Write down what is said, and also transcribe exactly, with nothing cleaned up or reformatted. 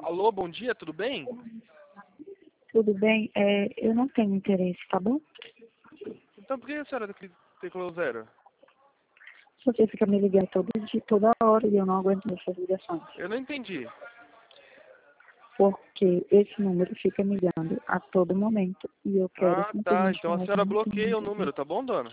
Alô, bom dia, tudo bem? Tudo bem? É, eu não tenho interesse, tá bom? Então por que a senhora teclou zero? Você fica me ligando todo dia, toda hora e eu não aguento essas ligações. Eu não entendi. Porque esse número fica me ligando a todo momento e eu quero Ah, tá. simplesmente Então a falar que senhora não tenho bloqueia o interesse. número, tá bom, dona?